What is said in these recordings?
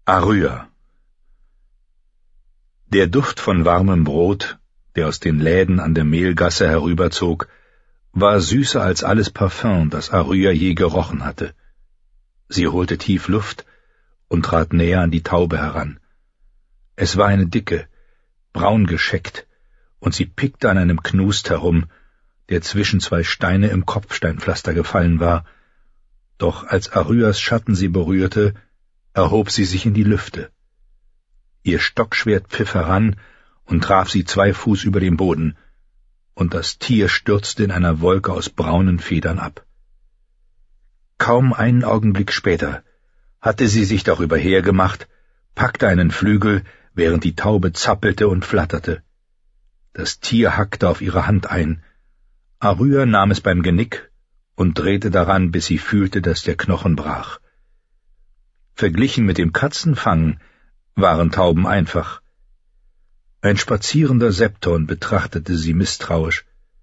Arrya. Der Duft von warmem Brot, der aus den Läden an der Mehlgasse herüberzog, war süßer als alles Parfüm, das Arrya je gerochen hatte. Sie holte tief Luft und trat näher an die Taube heran. Es war eine dicke, braun gescheckt, und sie pickte an einem Knust herum, der zwischen zwei Steine im Kopfsteinpflaster gefallen war. Doch als Arryas Schatten sie berührte, erhob sie sich in die Lüfte. Ihr Stockschwert pfiff heran und traf sie 2 Fuß über dem Boden, und das Tier stürzte in einer Wolke aus braunen Federn ab. Kaum einen Augenblick später hatte sie sich darüber hergemacht, packte einen Flügel, während die Taube zappelte und flatterte. Das Tier hackte auf ihre Hand ein. Arrya nahm es beim Genick und drehte daran, bis sie fühlte, dass der Knochen brach. Verglichen mit dem Katzenfangen waren Tauben einfach. Ein spazierender Septon betrachtete sie misstrauisch.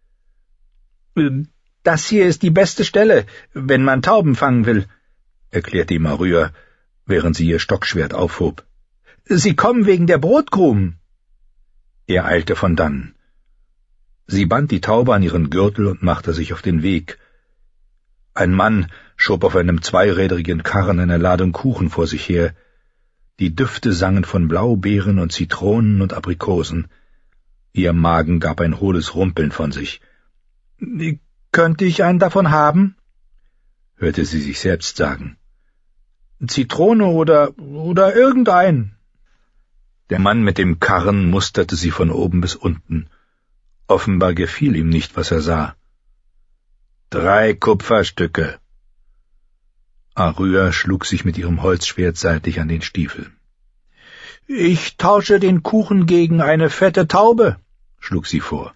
»Das hier ist die beste Stelle, wenn man Tauben fangen will«, erklärte ihm Arrya, während sie ihr Stockschwert aufhob. »Sie kommen wegen der Brotkrumen.« Er eilte von dannen. Sie band die Taube an ihren Gürtel und machte sich auf den Weg. Ein Mann schob auf einem zweirädrigen Karren eine Ladung Kuchen vor sich her. Die Düfte sangen von Blaubeeren und Zitronen und Aprikosen. Ihr Magen gab ein hohles Rumpeln von sich. »Könnte ich einen davon haben?« hörte sie sich selbst sagen. »Zitrone oder irgendeinen.« Der Mann mit dem Karren musterte sie von oben bis unten. Offenbar gefiel ihm nicht, was er sah. 3 Kupferstücke. Arrya schlug sich mit ihrem Holzschwert seitlich an den Stiefel. »Ich tausche den Kuchen gegen eine fette Taube«, schlug sie vor.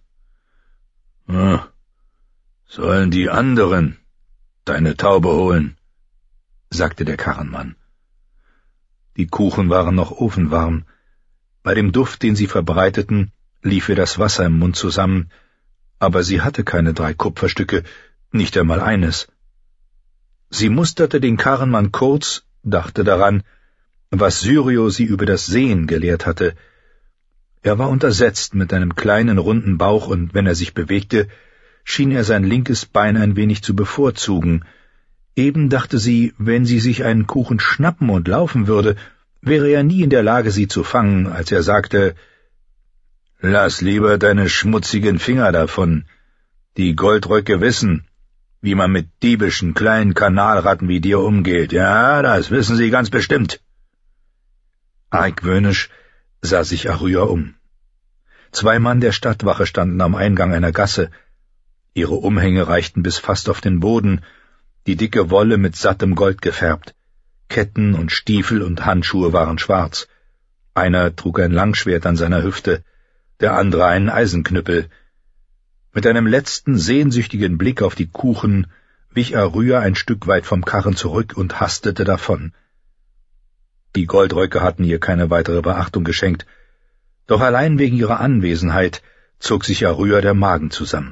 »Sollen die anderen deine Taube holen«, sagte der Karrenmann. Die Kuchen waren noch ofenwarm. Bei dem Duft, den sie verbreiteten, lief ihr das Wasser im Mund zusammen, aber sie hatte keine 3 Kupferstücke, nicht einmal eines. Sie musterte den Karrenmann kurz, dachte daran, was Syrio sie über das Sehen gelehrt hatte. Er war untersetzt mit einem kleinen, runden Bauch, und wenn er sich bewegte, schien er sein linkes Bein ein wenig zu bevorzugen. Eben dachte sie, wenn sie sich einen Kuchen schnappen und laufen würde, wäre er nie in der Lage, sie zu fangen, als er sagte, »Lass lieber deine schmutzigen Finger davon. Die Goldröcke wissen, wie man mit diebischen kleinen Kanalratten wie dir umgeht. Ja, das wissen sie ganz bestimmt.« Argwöhnisch sah sich Arrya um. 2 Mann der Stadtwache standen am Eingang einer Gasse. Ihre Umhänge reichten bis fast auf den Boden, die dicke Wolle mit sattem Gold gefärbt. Ketten und Stiefel und Handschuhe waren schwarz. Einer trug ein Langschwert an seiner Hüfte, der andere einen Eisenknüppel. Mit einem letzten sehnsüchtigen Blick auf die Kuchen wich Arrya ein Stück weit vom Karren zurück und hastete davon. Die Goldröcke hatten ihr keine weitere Beachtung geschenkt, doch allein wegen ihrer Anwesenheit zog sich Arrya der Magen zusammen.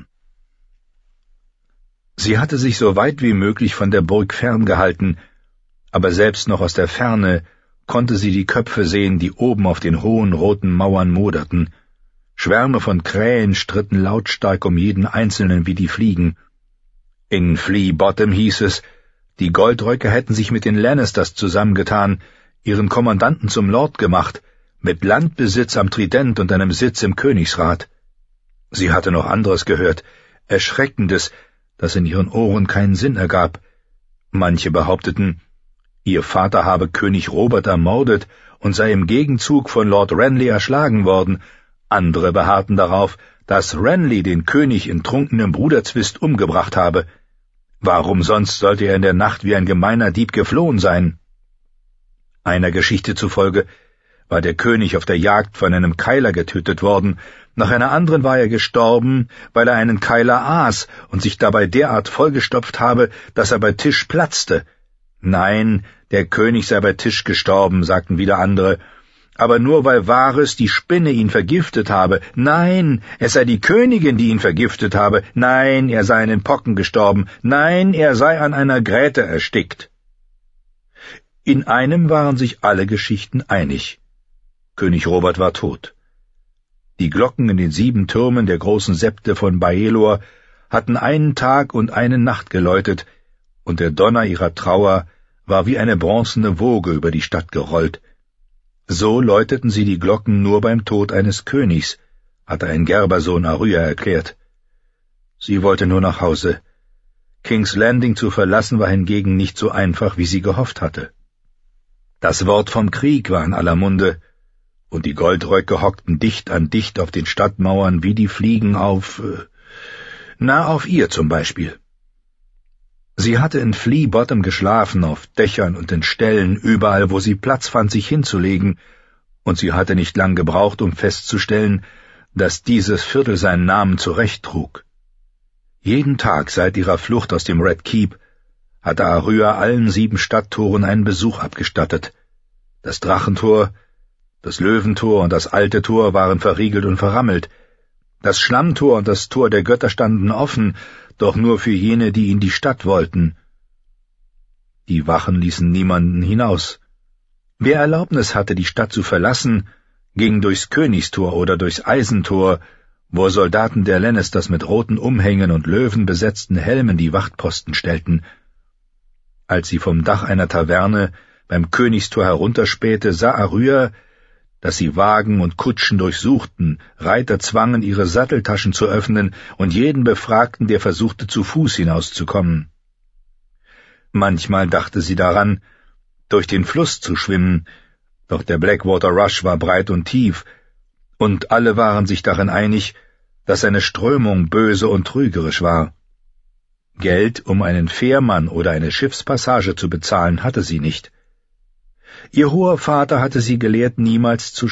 Sie hatte sich so weit wie möglich von der Burg ferngehalten, aber selbst noch aus der Ferne konnte sie die Köpfe sehen, die oben auf den hohen roten Mauern moderten. Schwärme von Krähen stritten lautstark um jeden Einzelnen wie die Fliegen. In Flea Bottom hieß es, die Goldröcke hätten sich mit den Lannisters zusammengetan, ihren Kommandanten zum Lord gemacht, mit Landbesitz am Trident und einem Sitz im Königsrat. Sie hatte noch anderes gehört, Erschreckendes, das in ihren Ohren keinen Sinn ergab. Manche behaupteten, ihr Vater habe König Robert ermordet und sei im Gegenzug von Lord Renly erschlagen worden. Andere beharrten darauf, dass Renly den König in trunkenem Bruderzwist umgebracht habe. Warum sonst sollte er in der Nacht wie ein gemeiner Dieb geflohen sein? Einer Geschichte zufolge war der König auf der Jagd von einem Keiler getötet worden, nach einer anderen war er gestorben, weil er einen Keiler aß und sich dabei derart vollgestopft habe, dass er bei Tisch platzte. Nein, der König sei bei Tisch gestorben, sagten wieder andere, aber nur weil Varys die Spinne ihn vergiftet habe. Nein, es sei die Königin, die ihn vergiftet habe. Nein, er sei an den Pocken gestorben. Nein, er sei an einer Gräte erstickt. In einem waren sich alle Geschichten einig: König Robert war tot. Die Glocken in den 7 Türmen der großen Septe von Baelor hatten einen Tag und eine Nacht geläutet, und der Donner ihrer Trauer war wie eine bronzene Woge über die Stadt gerollt. So läuteten sie die Glocken nur beim Tod eines Königs, hatte ein Gerbersohn Arya erklärt. Sie wollte nur nach Hause. King's Landing zu verlassen war hingegen nicht so einfach, wie sie gehofft hatte. Das Wort vom Krieg war in aller Munde, und die Goldröcke hockten dicht an dicht auf den Stadtmauern wie die Fliegen auf ihr zum Beispiel. Sie hatte in Flea Bottom geschlafen, auf Dächern und in Ställen, überall, wo sie Platz fand, sich hinzulegen, und sie hatte nicht lang gebraucht, um festzustellen, dass dieses Viertel seinen Namen zurecht trug. Jeden Tag seit ihrer Flucht aus dem Red Keep hatte Arya allen 7 Stadttoren einen Besuch abgestattet. Das Drachentor, das Löwentor und das Alte Tor waren verriegelt und verrammelt. Das Schlammtor und das Tor der Götter standen offen, doch nur für jene, die in die Stadt wollten. Die Wachen ließen niemanden hinaus. Wer Erlaubnis hatte, die Stadt zu verlassen, ging durchs Königstor oder durchs Eisentor, wo Soldaten der Lannisters mit roten Umhängen und löwenbesetzten Helmen die Wachtposten stellten. Als sie vom Dach einer Taverne beim Königstor herunterspähte, sah Arya, dass sie Wagen und Kutschen durchsuchten, Reiter zwangen, ihre Satteltaschen zu öffnen und jeden befragten, der versuchte, zu Fuß hinauszukommen. Manchmal dachte sie daran, durch den Fluss zu schwimmen, doch der Blackwater Rush war breit und tief, und alle waren sich darin einig, dass seine Strömung böse und trügerisch war. Geld, um einen Fährmann oder eine Schiffspassage zu bezahlen, hatte sie nicht. Ihr hoher Vater hatte sie gelehrt, niemals zu